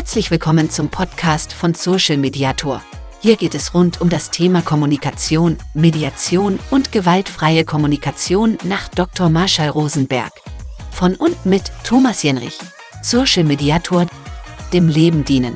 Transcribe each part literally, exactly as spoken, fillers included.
Herzlich willkommen zum Podcast von Social Mediator. Hier geht es rund um das Thema Kommunikation, Mediation und gewaltfreie Kommunikation nach Doktor Marshall Rosenberg. Von und mit Thomas Jenrich. Social Mediator, dem Leben dienen.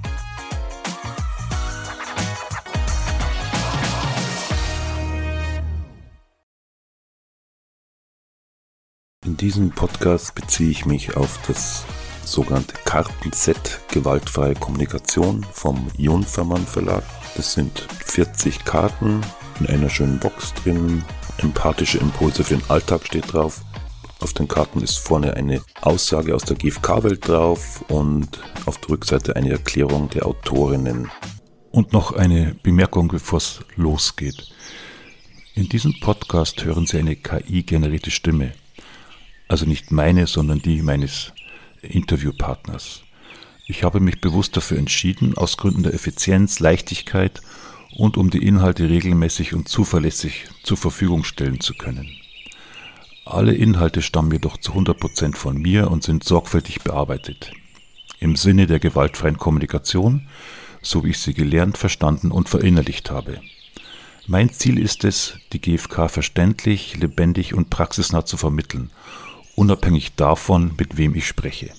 In diesem Podcast beziehe ich mich auf das sogenannte Kartenset Gewaltfreie Kommunikation vom Junfermann Verlag. Das sind vierzig Karten in einer schönen Box drin. Empathische Impulse für den Alltag steht drauf. Auf den Karten ist vorne eine Aussage aus der G F K-Welt drauf und auf der Rückseite eine Erklärung der Autorinnen. Und noch eine Bemerkung, bevor es losgeht. In diesem Podcast hören Sie eine K I-generierte Stimme. Also nicht meine, sondern die meines Interviewpartners. Ich habe mich bewusst dafür entschieden, aus Gründen der Effizienz, Leichtigkeit und um die Inhalte regelmäßig und zuverlässig zur Verfügung stellen zu können. Alle Inhalte stammen jedoch zu hundert Prozent von mir und sind sorgfältig bearbeitet. Im Sinne der gewaltfreien Kommunikation, so wie ich sie gelernt, verstanden und verinnerlicht habe. Mein Ziel ist es, die G F K verständlich, lebendig und praxisnah zu vermitteln, unabhängig davon, mit wem ich spreche.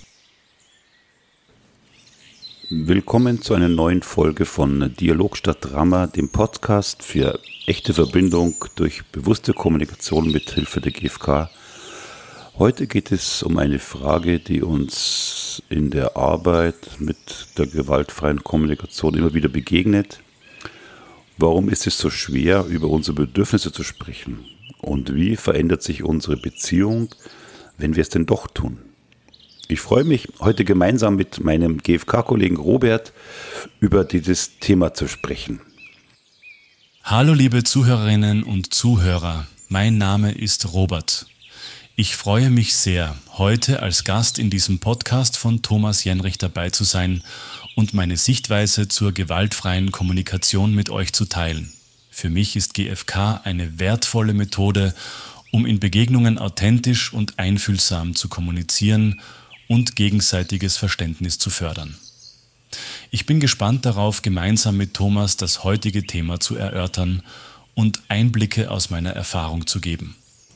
Willkommen zu einer neuen Folge von Dialog statt Drama, dem Podcast für echte Verbindung durch bewusste Kommunikation mit Hilfe der G F K. Heute geht es um eine Frage, die uns in der Arbeit mit der gewaltfreien Kommunikation immer wieder begegnet. Warum ist es so schwer, über unsere Bedürfnisse zu sprechen? Und wie verändert sich unsere Beziehung, wenn wir es denn doch tun? Ich freue mich, heute gemeinsam mit meinem G F K-Kollegen Robert über dieses Thema zu sprechen. Hallo liebe Zuhörerinnen und Zuhörer, mein Name ist Robert. Ich freue mich sehr, heute als Gast in diesem Podcast von Thomas Jenrich dabei zu sein und meine Sichtweise zur gewaltfreien Kommunikation mit euch zu teilen. Für mich ist G F K eine wertvolle Methode, um in Begegnungen authentisch und einfühlsam zu kommunizieren und gegenseitiges Verständnis zu fördern. Ich bin gespannt darauf, gemeinsam mit Thomas das heutige Thema zu erörtern und Einblicke aus meiner Erfahrung zu geben.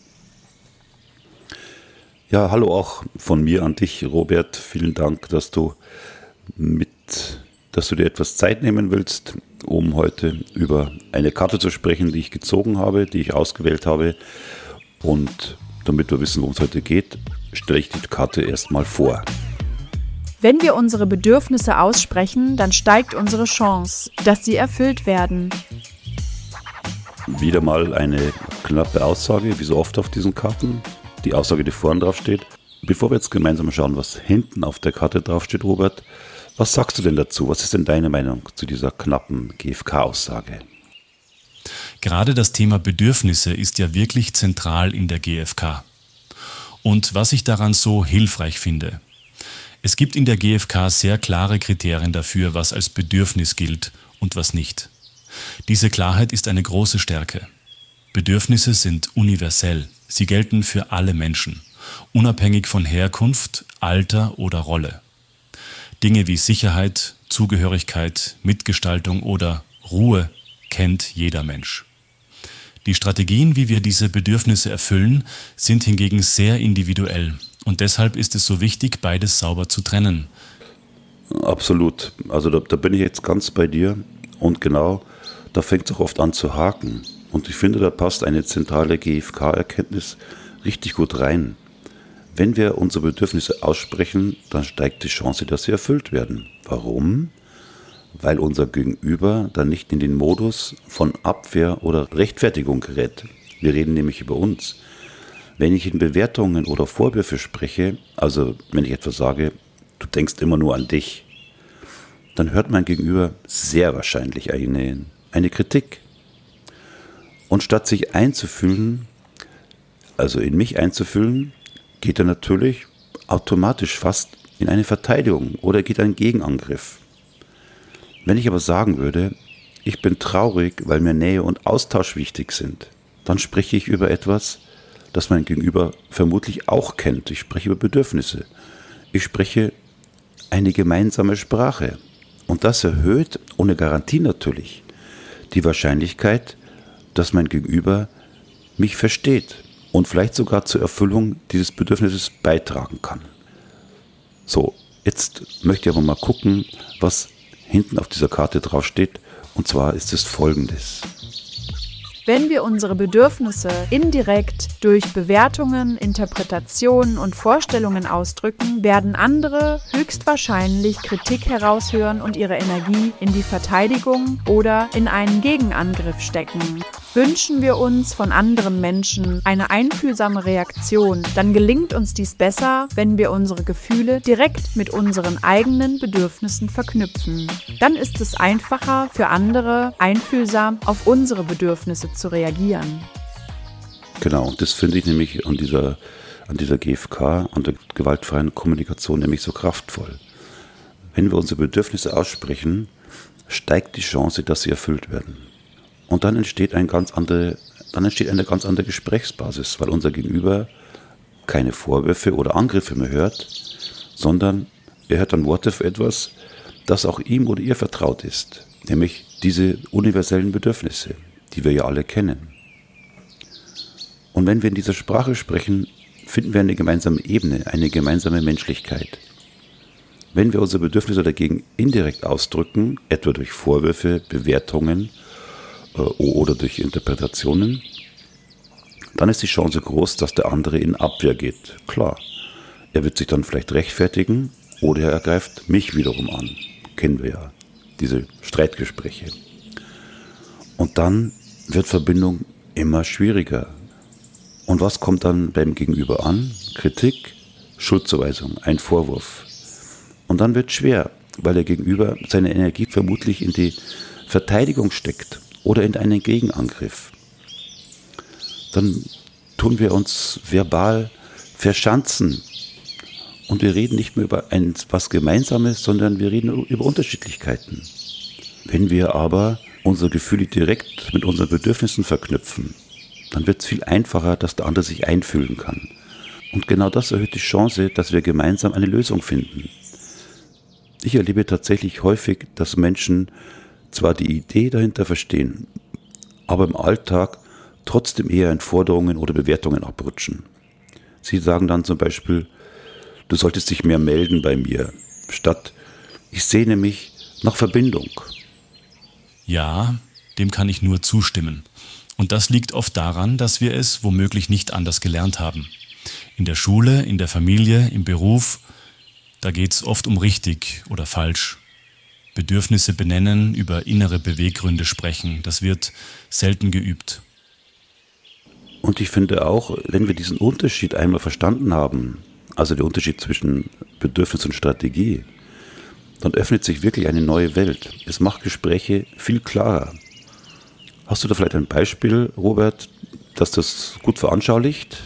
Ja, hallo auch von mir an dich, Robert. Vielen Dank, dass du mit, dass du dir etwas Zeit nehmen willst, um heute über eine Karte zu sprechen, die ich gezogen habe, die ich ausgewählt habe. Und damit wir wissen, worum es heute geht, stelle ich die Karte erstmal vor. Wenn wir unsere Bedürfnisse aussprechen, dann steigt unsere Chance, dass sie erfüllt werden. Wieder mal eine knappe Aussage, wie so oft auf diesen Karten. Die Aussage, die vorne drauf steht. Bevor wir jetzt gemeinsam schauen, was hinten auf der Karte drauf steht, Robert, was sagst du denn dazu? Was ist denn deine Meinung zu dieser knappen G F K-Aussage? Gerade das Thema Bedürfnisse ist ja wirklich zentral in der G F K. Und was ich daran so hilfreich finde: Es gibt in der G F K sehr klare Kriterien dafür, was als Bedürfnis gilt und was nicht. Diese Klarheit ist eine große Stärke. Bedürfnisse sind universell. Sie gelten für alle Menschen, unabhängig von Herkunft, Alter oder Rolle. Dinge wie Sicherheit, Zugehörigkeit, Mitgestaltung oder Ruhe kennt jeder Mensch. Die Strategien, wie wir diese Bedürfnisse erfüllen, sind hingegen sehr individuell und deshalb ist es so wichtig, beides sauber zu trennen. Absolut. Also da, da bin ich jetzt ganz bei dir und genau, da fängt es auch oft an zu haken. Und ich finde, da passt eine zentrale G F K-Erkenntnis richtig gut rein. Wenn wir unsere Bedürfnisse aussprechen, dann steigt die Chance, dass sie erfüllt werden. Warum? Weil unser Gegenüber dann nicht in den Modus von Abwehr oder Rechtfertigung gerät. Wir reden nämlich über uns. Wenn ich in Bewertungen oder Vorwürfe spreche, also wenn ich etwas sage, du denkst immer nur an dich, dann hört mein Gegenüber sehr wahrscheinlich eine, eine Kritik. Und statt sich einzufühlen, also in mich einzufühlen, geht er natürlich automatisch fast in eine Verteidigung oder geht einen Gegenangriff. Wenn ich aber sagen würde, ich bin traurig, weil mir Nähe und Austausch wichtig sind, dann spreche ich über etwas, das mein Gegenüber vermutlich auch kennt. Ich spreche über Bedürfnisse. Ich spreche eine gemeinsame Sprache. Und das erhöht, ohne Garantie natürlich, die Wahrscheinlichkeit, dass mein Gegenüber mich versteht und vielleicht sogar zur Erfüllung dieses Bedürfnisses beitragen kann. So, jetzt möchte ich aber mal gucken, was hinten auf dieser Karte draufsteht. Und zwar ist es Folgendes. Wenn wir unsere Bedürfnisse indirekt durch Bewertungen, Interpretationen und Vorstellungen ausdrücken, werden andere höchstwahrscheinlich Kritik heraushören und ihre Energie in die Verteidigung oder in einen Gegenangriff stecken. Wünschen wir uns von anderen Menschen eine einfühlsame Reaktion, dann gelingt uns dies besser, wenn wir unsere Gefühle direkt mit unseren eigenen Bedürfnissen verknüpfen. Dann ist es einfacher für andere, einfühlsam auf unsere Bedürfnisse zu reagieren. Genau, das finde ich nämlich an dieser, an dieser G F K, an der gewaltfreien Kommunikation nämlich so kraftvoll. Wenn wir unsere Bedürfnisse aussprechen, steigt die Chance, dass sie erfüllt werden. Und dann entsteht, ein ganz andere, dann entsteht eine ganz andere Gesprächsbasis, weil unser Gegenüber keine Vorwürfe oder Angriffe mehr hört, sondern er hört dann Worte für etwas, das auch ihm oder ihr vertraut ist, nämlich diese universellen Bedürfnisse, die wir ja alle kennen. Und wenn wir in dieser Sprache sprechen, finden wir eine gemeinsame Ebene, eine gemeinsame Menschlichkeit. Wenn wir unsere Bedürfnisse dagegen indirekt ausdrücken, etwa durch Vorwürfe, Bewertungen äh, oder durch Interpretationen, dann ist die Chance groß, dass der andere in Abwehr geht. Klar, er wird sich dann vielleicht rechtfertigen oder er ergreift mich wiederum an. Kennen wir ja, diese Streitgespräche. Und dann wird Verbindung immer schwieriger. Und was kommt dann beim Gegenüber an? Kritik, Schuldzuweisung, ein Vorwurf. Und dann wird es schwer, weil der Gegenüber seine Energie vermutlich in die Verteidigung steckt oder in einen Gegenangriff. Dann tun wir uns verbal verschanzen. Und wir reden nicht mehr über etwas Gemeinsames, sondern wir reden über Unterschiedlichkeiten. Wenn wir aber unsere Gefühle direkt mit unseren Bedürfnissen verknüpfen, dann wird es viel einfacher, dass der andere sich einfühlen kann. Und genau das erhöht die Chance, dass wir gemeinsam eine Lösung finden. Ich erlebe tatsächlich häufig, dass Menschen zwar die Idee dahinter verstehen, aber im Alltag trotzdem eher in Forderungen oder Bewertungen abrutschen. Sie sagen dann zum Beispiel, du solltest dich mehr melden bei mir, statt ich sehne mich nach Verbindung. Ja, dem kann ich nur zustimmen. Und das liegt oft daran, dass wir es womöglich nicht anders gelernt haben. In der Schule, in der Familie, im Beruf, da geht es oft um richtig oder falsch. Bedürfnisse benennen, über innere Beweggründe sprechen, das wird selten geübt. Und ich finde auch, wenn wir diesen Unterschied einmal verstanden haben, also der Unterschied zwischen Bedürfnis und Strategie, dann öffnet sich wirklich eine neue Welt. Es macht Gespräche viel klarer. Hast du da vielleicht ein Beispiel, Robert, das das gut veranschaulicht?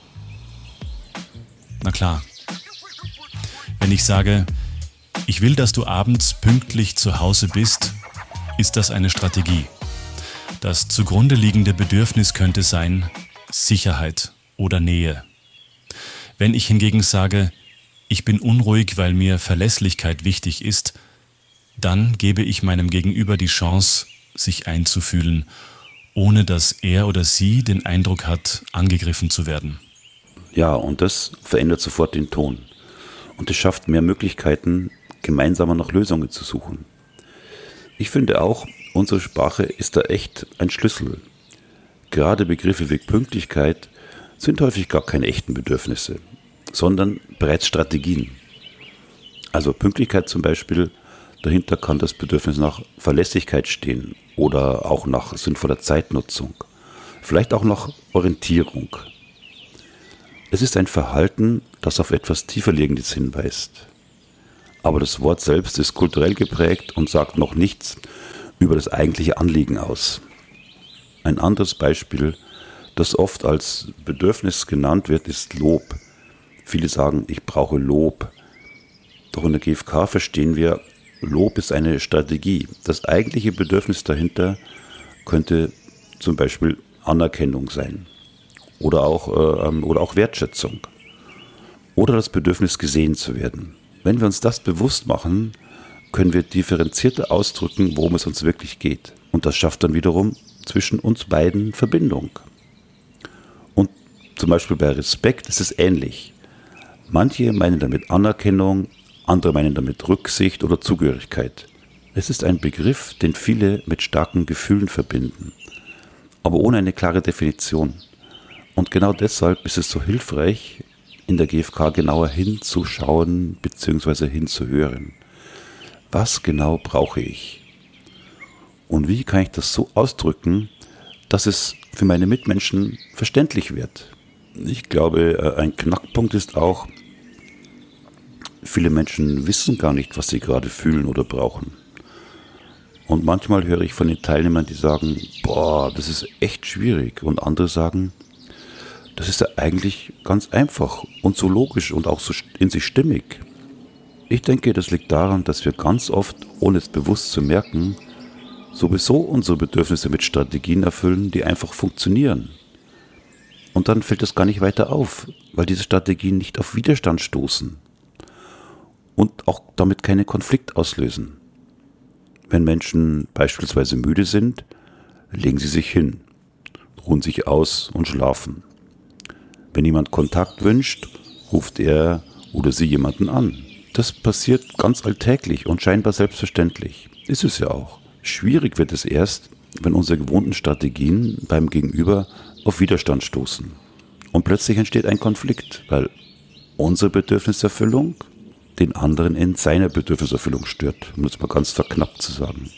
Na klar. Wenn ich sage, ich will, dass du abends pünktlich zu Hause bist, ist das eine Strategie. Das zugrunde liegende Bedürfnis könnte sein Sicherheit oder Nähe. Wenn ich hingegen sage, ich bin unruhig, weil mir Verlässlichkeit wichtig ist, dann gebe ich meinem Gegenüber die Chance, sich einzufühlen, ohne dass er oder sie den Eindruck hat, angegriffen zu werden. Ja, und das verändert sofort den Ton. Und es schafft mehr Möglichkeiten, gemeinsam nach Lösungen zu suchen. Ich finde auch, unsere Sprache ist da echt ein Schlüssel. Gerade Begriffe wie Pünktlichkeit sind häufig gar keine echten Bedürfnisse, sondern bereits Strategien. Also Pünktlichkeit zum Beispiel, dahinter kann das Bedürfnis nach Verlässlichkeit stehen oder auch nach sinnvoller Zeitnutzung, vielleicht auch nach Orientierung. Es ist ein Verhalten, das auf etwas Tieferliegendes hinweist. Aber das Wort selbst ist kulturell geprägt und sagt noch nichts über das eigentliche Anliegen aus. Ein anderes Beispiel, das oft als Bedürfnis genannt wird, ist Lob. Viele sagen, ich brauche Lob. Doch in der G F K verstehen wir, Lob ist eine Strategie. Das eigentliche Bedürfnis dahinter könnte zum Beispiel Anerkennung sein oder auch, äh, oder auch Wertschätzung oder das Bedürfnis, gesehen zu werden. Wenn wir uns das bewusst machen, können wir differenzierter ausdrücken, worum es uns wirklich geht. Und das schafft dann wiederum zwischen uns beiden Verbindung. Und zum Beispiel bei Respekt ist es ähnlich. Manche meinen damit Anerkennung, andere meinen damit Rücksicht oder Zugehörigkeit. Es ist ein Begriff, den viele mit starken Gefühlen verbinden, aber ohne eine klare Definition. Und genau deshalb ist es so hilfreich, in der G F K genauer hinzuschauen bzw. hinzuhören. Was genau brauche ich? Und wie kann ich das so ausdrücken, dass es für meine Mitmenschen verständlich wird? Ich glaube, ein Knackpunkt ist auch, viele Menschen wissen gar nicht, was sie gerade fühlen oder brauchen. Und manchmal höre ich von den Teilnehmern, die sagen, boah, das ist echt schwierig. Und andere sagen, das ist ja eigentlich ganz einfach und so logisch und auch so in sich stimmig. Ich denke, das liegt daran, dass wir ganz oft, ohne es bewusst zu merken, sowieso unsere Bedürfnisse mit Strategien erfüllen, die einfach funktionieren. Und dann fällt es gar nicht weiter auf, weil diese Strategien nicht auf Widerstand stoßen und auch damit keinen Konflikt auslösen. Wenn Menschen beispielsweise müde sind, legen sie sich hin, ruhen sich aus und schlafen. Wenn jemand Kontakt wünscht, ruft er oder sie jemanden an. Das passiert ganz alltäglich und scheinbar selbstverständlich. Ist es ja auch. Schwierig wird es erst, wenn unsere gewohnten Strategien beim Gegenüber auf Widerstand stoßen. Und plötzlich entsteht ein Konflikt, weil unsere Bedürfniserfüllung den anderen in seiner Bedürfniserfüllung stört, um das mal ganz verknappt zu sagen.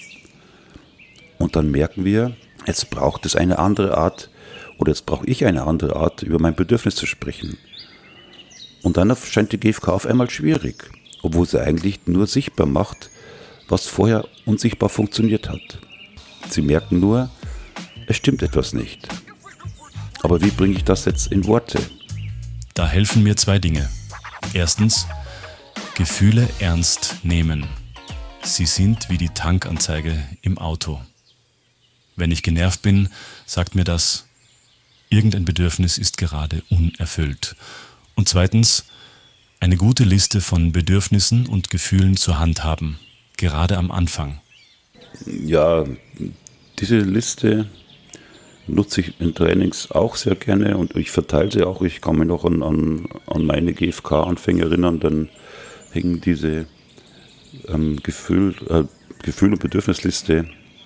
Und dann merken wir, jetzt braucht es eine andere Art, oder jetzt brauche ich eine andere Art, über mein Bedürfnis zu sprechen. Und dann scheint die G F K auf einmal schwierig, obwohl sie eigentlich nur sichtbar macht, was vorher unsichtbar funktioniert hat. Sie merken nur, es stimmt etwas nicht. Aber wie bringe ich das jetzt in Worte? Da helfen mir zwei Dinge. Erstens, Gefühle ernst nehmen. Sie sind wie die Tankanzeige im Auto. Wenn ich genervt bin, sagt mir das, irgendein Bedürfnis ist gerade unerfüllt. Und zweitens, eine gute Liste von Bedürfnissen und Gefühlen zur Hand haben, gerade am Anfang. Ja, diese Liste nutze ich in Trainings auch sehr gerne und ich verteile sie auch. Ich kann mich noch an, an, an meine G F K-Anfänge erinnern, dann hängen diese ähm, Gefühl, äh, Gefühl- und Bedürfnisliste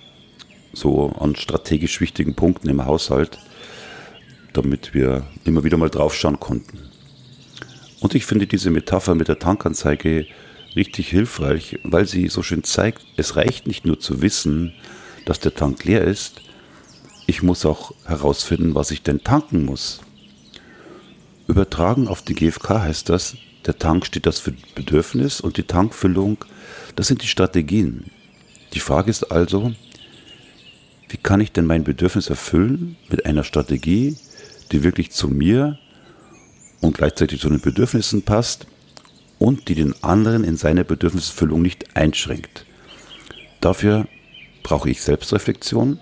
so an strategisch wichtigen Punkten im Haushalt, damit wir immer wieder mal draufschauen konnten. Und ich finde diese Metapher mit der Tankanzeige richtig hilfreich, weil sie so schön zeigt, es reicht nicht nur zu wissen, dass der Tank leer ist, ich muss auch herausfinden, was ich denn tanken muss. Übertragen auf die G F K heißt das, der Tank steht das für Bedürfnis und die Tankfüllung, das sind die Strategien. Die Frage ist also, wie kann ich denn mein Bedürfnis erfüllen mit einer Strategie, die wirklich zu mir und gleichzeitig zu den Bedürfnissen passt und die den anderen in seiner Bedürfniserfüllung nicht einschränkt. Dafür brauche ich Selbstreflexion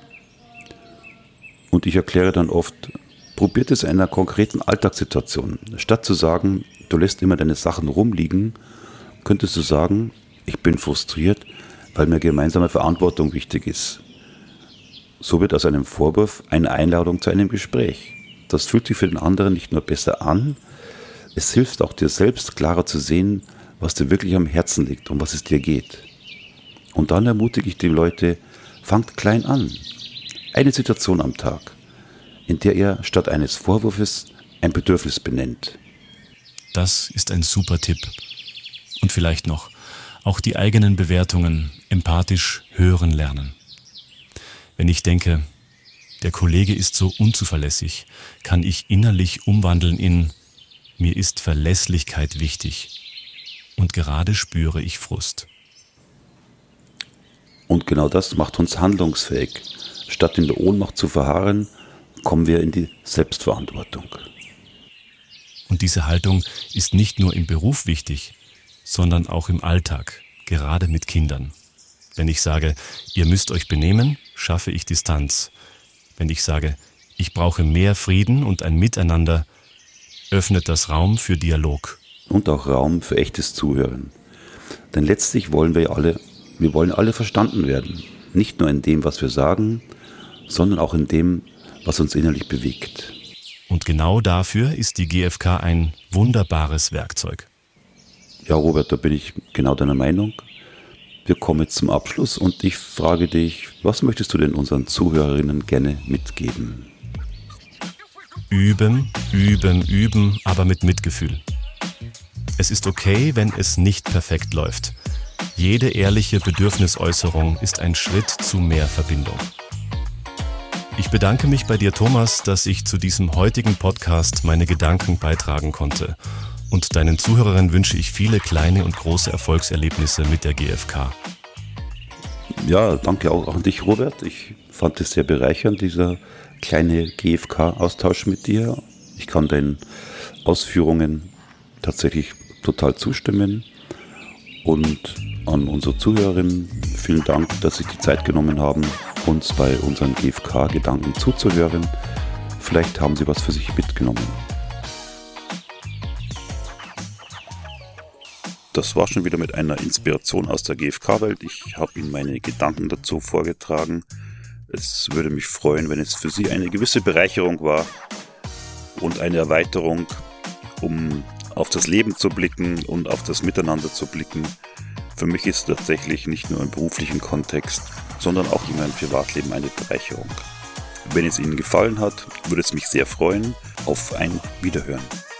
und ich erkläre dann oft, probiert es in einer konkreten Alltagssituation. Statt zu sagen, du lässt immer deine Sachen rumliegen, könntest du sagen, ich bin frustriert, weil mir gemeinsame Verantwortung wichtig ist. So wird aus einem Vorwurf eine Einladung zu einem Gespräch. Das fühlt sich für den anderen nicht nur besser an, es hilft auch dir selbst klarer zu sehen, was dir wirklich am Herzen liegt, um was es dir geht. Und dann ermutige ich die Leute, fangt klein an. Eine Situation am Tag, in der ihr statt eines Vorwurfs ein Bedürfnis benennt. Das ist ein super Tipp. Und vielleicht noch, auch die eigenen Bewertungen empathisch hören lernen. Wenn ich denke, der Kollege ist so unzuverlässig, kann ich innerlich umwandeln in mir ist Verlässlichkeit wichtig. Und gerade spüre ich Frust. Und genau das macht uns handlungsfähig. Statt in der Ohnmacht zu verharren, kommen wir in die Selbstverantwortung. Und diese Haltung ist nicht nur im Beruf wichtig, sondern auch im Alltag, gerade mit Kindern. Wenn ich sage, ihr müsst euch benehmen, schaffe ich Distanz. Wenn ich sage, ich brauche mehr Frieden und ein Miteinander, öffnet das Raum für Dialog. Und auch Raum für echtes Zuhören. Denn letztlich wollen wir alle, wir wollen alle verstanden werden. Nicht nur in dem, was wir sagen, sondern auch in dem, was uns innerlich bewegt. Und genau dafür ist die G F K ein wunderbares Werkzeug. Ja, Robert, da bin ich genau deiner Meinung. Wir kommen jetzt zum Abschluss und ich frage dich, was möchtest du denn unseren Zuhörerinnen gerne mitgeben? Üben, üben, üben, aber mit Mitgefühl. Es ist okay, wenn es nicht perfekt läuft. Jede ehrliche Bedürfnisäußerung ist ein Schritt zu mehr Verbindung. Ich bedanke mich bei dir, Thomas, dass ich zu diesem heutigen Podcast meine Gedanken beitragen konnte. Und deinen Zuhörerinnen wünsche ich viele kleine und große Erfolgserlebnisse mit der G F K. Ja, danke auch an dich, Robert. Ich fand es sehr bereichernd, dieser kleine G F K-Austausch mit dir. Ich kann deinen Ausführungen tatsächlich total zustimmen. Und an unsere Zuhörerinnen vielen Dank, dass Sie die Zeit genommen haben, uns bei unseren G F K-Gedanken zuzuhören. Vielleicht haben Sie was für sich mitgenommen. Das war schon wieder mit einer Inspiration aus der G F K-Welt. Ich habe Ihnen meine Gedanken dazu vorgetragen. Es würde mich freuen, wenn es für Sie eine gewisse Bereicherung war und eine Erweiterung, um auf das Leben zu blicken und auf das Miteinander zu blicken. Für mich ist es tatsächlich nicht nur im beruflichen Kontext, sondern auch in meinem Privatleben eine Bereicherung. Wenn es Ihnen gefallen hat, würde es mich sehr freuen. Auf ein Wiederhören.